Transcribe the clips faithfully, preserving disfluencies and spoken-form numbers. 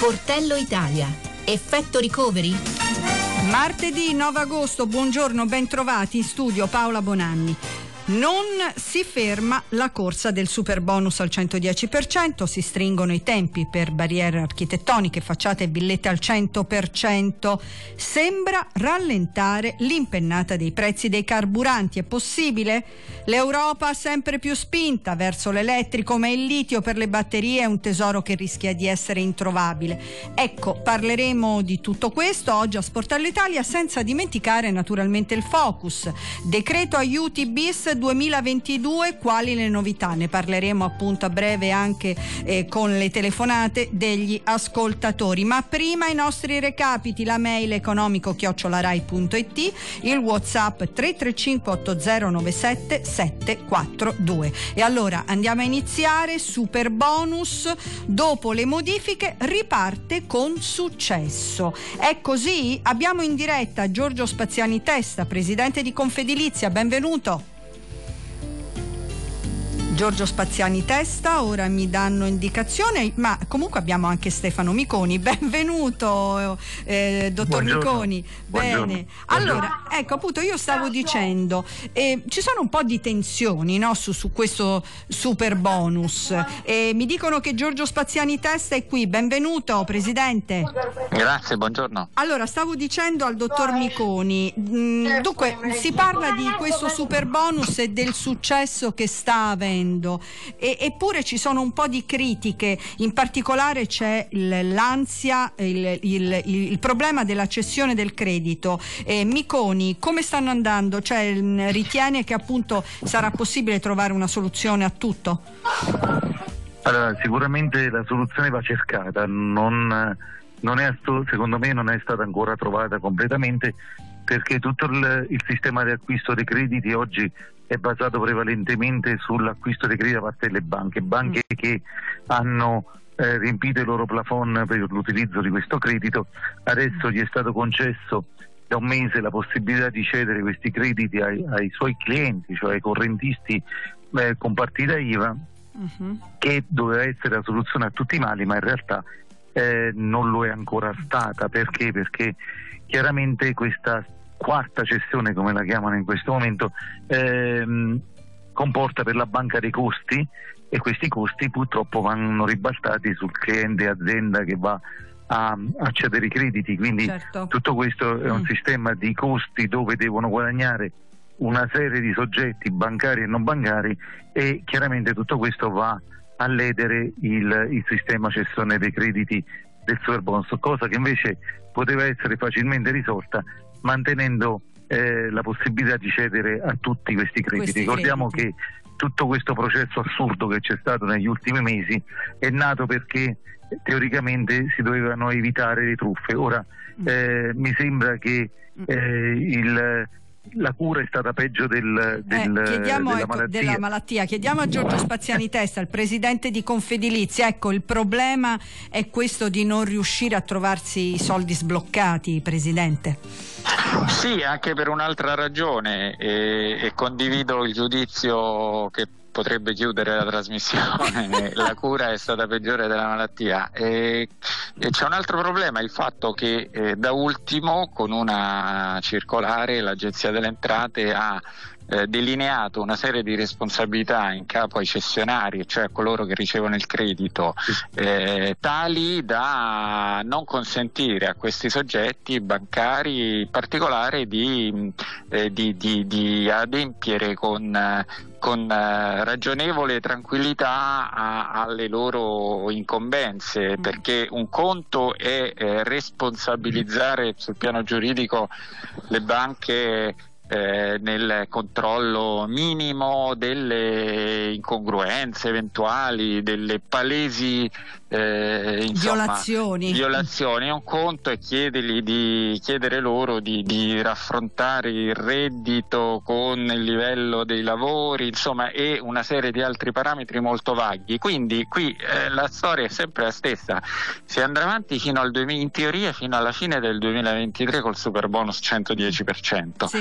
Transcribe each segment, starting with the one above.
Sportello Italia. Effetto recovery? Martedì nove agosto, buongiorno, ben trovati in studio Paola Bonanni. Non si ferma la corsa del super bonus al centodieci per cento, si stringono i tempi per barriere architettoniche, facciate e villette al cento per cento. Sembra rallentare l'impennata dei prezzi dei carburanti. È possibile? L'Europa sempre più spinta verso l'elettrico, ma il litio per le batterie è un tesoro che rischia di essere introvabile. Ecco, parleremo di tutto questo oggi a Sportello Italia, senza dimenticare naturalmente il focus. Decreto aiuti bis duemilaventidue, quali le novità? Ne parleremo appunto a breve anche eh, con le telefonate degli ascoltatori, ma prima i nostri recapiti: la mail economico chiocciola rai punto it, il WhatsApp tre tre cinque otto zero nove sette sette quattro due. E allora andiamo a iniziare. Super bonus, dopo le modifiche riparte con successo. È così? Abbiamo in diretta Giorgio Spaziani Testa, presidente di Confedilizia, benvenuto. Giorgio Spaziani Testa, ora mi danno indicazione, ma comunque abbiamo anche Stefano Miconi. Benvenuto, eh, dottor Buongiorno. Miconi. Buongiorno. Bene. Buongiorno. Allora, ecco appunto, io stavo dicendo, eh, ci sono un po' di tensioni, no, su, su questo super bonus. Eh, mi dicono che Giorgio Spaziani Testa è qui. Benvenuto, presidente. Grazie, buongiorno. Allora, stavo dicendo al dottor Miconi, mh, dunque si parla di questo super bonus e del successo che sta avendo. E, eppure ci sono un po' di critiche, in particolare c'è il, l'ansia, il, il, il, il problema della cessione del credito. Eh, Miconi, come stanno andando? Cioè, ritiene che appunto sarà possibile trovare una soluzione a tutto? Allora, sicuramente la soluzione va cercata, non, non è, secondo me non è stata ancora trovata completamente, perché tutto il, il sistema di acquisto dei crediti oggi è basato prevalentemente sull'acquisto dei crediti da parte delle banche, banche mm. che hanno eh, riempito i loro plafond per l'utilizzo di questo credito. Adesso gli è stato concesso da un mese la possibilità di cedere questi crediti ai, ai suoi clienti, cioè ai correntisti eh, con partita I V A, mm-hmm. che doveva essere la soluzione a tutti i mali, ma in realtà eh, non lo è ancora stata. Perché? Perché chiaramente questa quarta cessione, come la chiamano in questo momento, ehm, comporta per la banca dei costi, e questi costi purtroppo vanno ribaltati sul cliente azienda che va a, a cedere i crediti. Quindi certo. Tutto questo è un mm. sistema di costi dove devono guadagnare una serie di soggetti bancari e non bancari, e chiaramente tutto questo va a ledere il, il sistema cessione dei crediti del superbonus, cosa che invece poteva essere facilmente risolta mantenendo eh, la possibilità di cedere a tutti questi crediti. Questi Ricordiamo crediti. che tutto questo processo assurdo che c'è stato negli ultimi mesi è nato perché teoricamente si dovevano evitare le truffe. Ora eh, mi sembra che eh, il la cura è stata peggio del, del, eh, chiediamo, della, ecco, malattia. della malattia. Chiediamo a Giorgio Spaziani Testa, il presidente di Confedilizia. Ecco, il problema è questo di non riuscire a trovarsi i soldi sbloccati, presidente. Sì, anche per un'altra ragione, e, e condivido il giudizio che potrebbe chiudere la trasmissione. La cura è stata peggiore della malattia. E, e c'è un altro problema, il fatto che eh, da ultimo, con una circolare, l'Agenzia delle Entrate ha eh, delineato una serie di responsabilità in capo ai cessionari, cioè a coloro che ricevono il credito, eh, tali da non consentire a questi soggetti bancari in particolare di, eh, di, di, di adempiere con con eh, ragionevole tranquillità a, alle loro incombenze, perché un conto è eh, responsabilizzare sul piano giuridico le banche eh, nel controllo minimo delle incongruenze eventuali, delle palesi eh, insomma, violazioni. violazioni. Un conto è chiedergli di chiedere loro di, di raffrontare il reddito con il livello dei lavori, insomma, e una serie di altri parametri molto vaghi. Quindi qui eh, la storia è sempre la stessa, si andrà avanti fino al duemila, in teoria fino alla fine del duemilaventitré col super bonus centodieci per cento. Sì.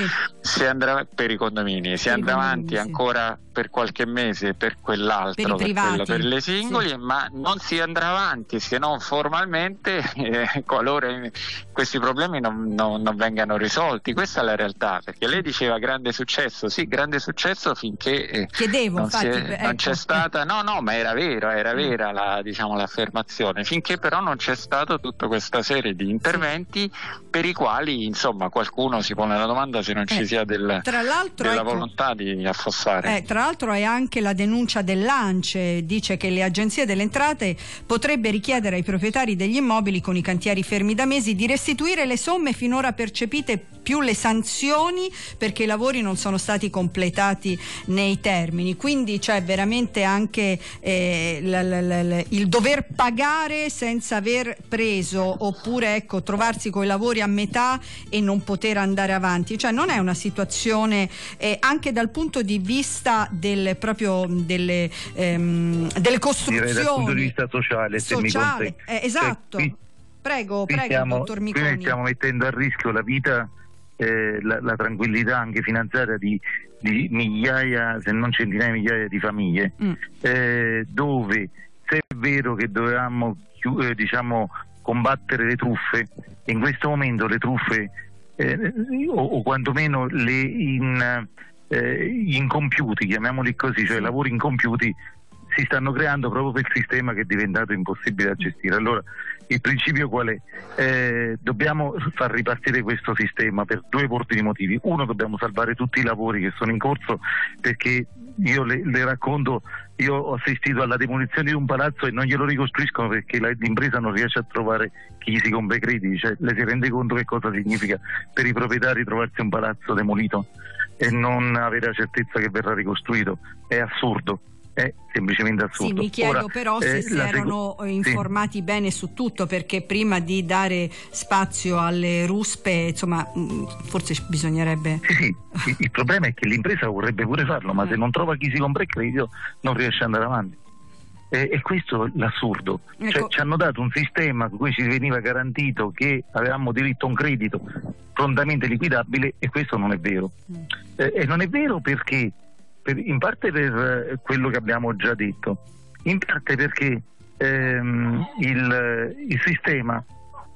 Si andrà per i condomini, si per andrà avanti sì. ancora per qualche mese per quell'altro, per, i per, quello, per le singoli, sì. ma non si andrà avanti se non formalmente, eh, qualora questi problemi non, non, non vengano risolti. Questa è la realtà, perché lei diceva grande successo, sì, grande successo finché eh, Chiedevo, non, infatti, è, ecco. non c'è stata, no no, ma era vero, era vera la, diciamo, l'affermazione, finché però non c'è stato tutta questa serie di interventi sì. per i quali, insomma, qualcuno si pone la domanda se non ci eh. sia del, Tra l'altro, della ecco, volontà di affossare. Eh, tra l'altro è anche la denuncia dell'ANCE, dice che le agenzie delle entrate potrebbe richiedere ai proprietari degli immobili con i cantieri fermi da mesi di restituire le somme finora percepite più le sanzioni perché i lavori non sono stati completati nei termini, quindi c'è veramente anche eh, l- l- l- il dover pagare senza aver preso, oppure ecco trovarsi coi lavori a metà e non poter andare avanti, cioè non è una situazione eh, anche dal punto di vista del proprio delle, ehm, delle costruzioni, direi dal punto di vista sociale, sociale se mi eh, esatto cioè, qui, prego qui prego stiamo, dottor Miconi. qui stiamo mettendo a rischio la vita, eh, la, la tranquillità anche finanziaria di, di migliaia, se non centinaia di migliaia di famiglie, mm. eh, dove se è vero che dovevamo eh, diciamo combattere le truffe, in questo momento le truffe eh, o, o quantomeno le in, eh, incompiuti, chiamiamoli così, cioè lavori incompiuti, si stanno creando proprio per il sistema che è diventato impossibile da gestire. Allora il principio qual è? Eh, dobbiamo far ripartire questo sistema per due ordini motivi. Uno, dobbiamo salvare tutti i lavori che sono in corso, perché io le, le racconto, io ho assistito alla demolizione di un palazzo e non glielo ricostruiscono perché la, l'impresa non riesce a trovare chi si compra i crediti, cioè lei si rende conto che cosa significa per i proprietari trovarsi un palazzo demolito e non avere la certezza che verrà ricostruito? È assurdo. È semplicemente assurdo. Sì, mi chiedo Ora, però se eh, si erano sec- informati sì. bene su tutto, perché prima di dare spazio alle ruspe, insomma, forse bisognerebbe... Sì, sì, il problema è che l'impresa vorrebbe pure farlo, ma eh. se non trova chi si compra il credito non riesce ad andare avanti. E, e questo è l'assurdo. Ecco. Cioè, ci hanno dato un sistema con cui ci veniva garantito che avevamo diritto a un credito prontamente liquidabile e questo non è vero. Mm. Eh, e non è vero perché in parte per quello che abbiamo già detto, in parte perché ehm, il, il sistema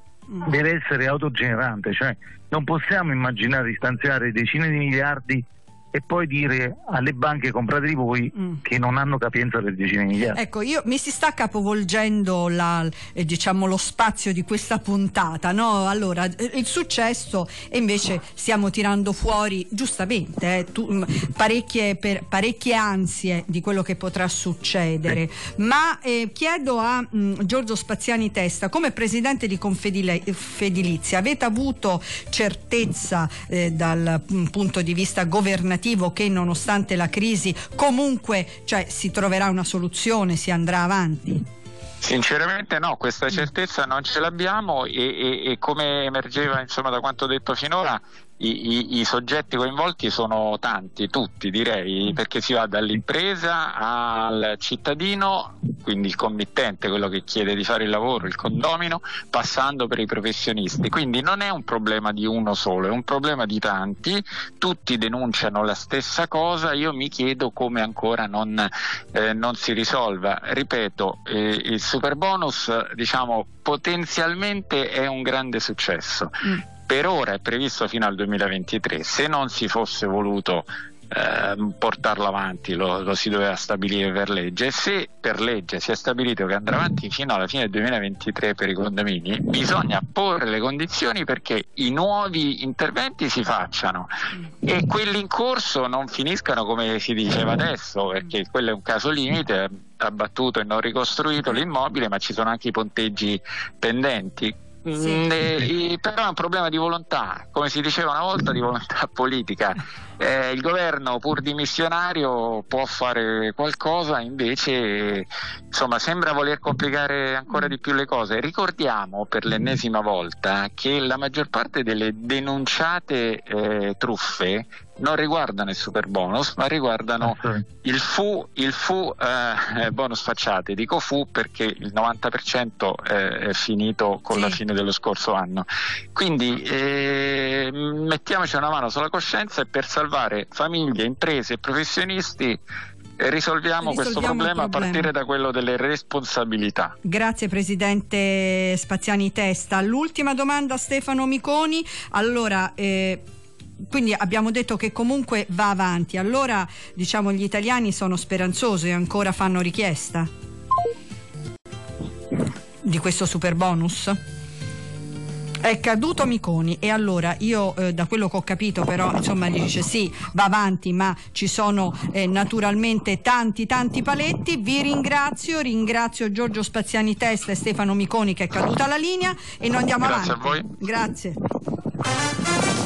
deve essere autogenerante, cioè non possiamo immaginare di stanziare decine di miliardi e poi dire alle banche comprateli voi mm. che non hanno capienza per decine di miliardi. Ecco, io mi si sta capovolgendo la, eh, diciamo lo spazio di questa puntata, no? Allora, il successo e invece stiamo tirando fuori giustamente eh, tu, mh, parecchie, per, parecchie ansie di quello che potrà succedere, sì. ma eh, chiedo a mh, Giorgio Spaziani Testa, come presidente di Confedilizia, avete avuto certezza eh, dal mh, punto di vista governativo che nonostante la crisi comunque, cioè, si troverà una soluzione, si andrà avanti? Sinceramente no, questa certezza non ce l'abbiamo e, e, e come emergeva insomma da quanto detto finora i, i, i soggetti coinvolti sono tanti, tutti direi, perché si va dall'impresa al cittadino, quindi il committente, quello che chiede di fare il lavoro, il condomino, passando per i professionisti, quindi non è un problema di uno solo, è un problema di tanti, tutti denunciano la stessa cosa, io mi chiedo come ancora non, eh, non si risolva. Ripeto, eh, il superbonus diciamo potenzialmente è un grande successo. Mm. Per ora è previsto fino al duemilaventitré, se non si fosse voluto eh, portarlo avanti lo, lo si doveva stabilire per legge, se per legge si è stabilito che andrà avanti fino alla fine del duemilaventitré per i condomini, bisogna porre le condizioni perché i nuovi interventi si facciano e quelli in corso non finiscano come si diceva adesso, perché quello è un caso limite, abbattuto e non ricostruito l'immobile, ma ci sono anche i ponteggi pendenti. Sì. Eh, però è un problema di volontà, come si diceva una volta, di volontà politica. Eh, il governo pur dimissionario può fare qualcosa, invece insomma sembra voler complicare ancora di più le cose. Ricordiamo per l'ennesima volta che la maggior parte delle denunciate eh, truffe non riguardano il superbonus, ma riguardano il F U, il F U eh, bonus facciate. Dico F U perché il novanta per cento è finito con sì. la fine dello scorso anno. Quindi eh, eh, mettiamoci una mano sulla coscienza e per salvare famiglie, imprese e professionisti eh, risolviamo, risolviamo questo problema, problema a partire da quello delle responsabilità. Grazie Presidente Spaziani Testa. L'ultima domanda, Stefano Miconi. Allora, eh, quindi abbiamo detto che comunque va avanti, allora diciamo gli italiani sono speranzosi e ancora fanno richiesta di questo super bonus? È caduto Miconi e allora io eh, da quello che ho capito però insomma dice sì, va avanti, ma ci sono eh, naturalmente tanti tanti paletti. Vi ringrazio, ringrazio Giorgio Spaziani Testa e Stefano Miconi che è caduta la linea e noi andiamo Grazie avanti. A voi. Grazie.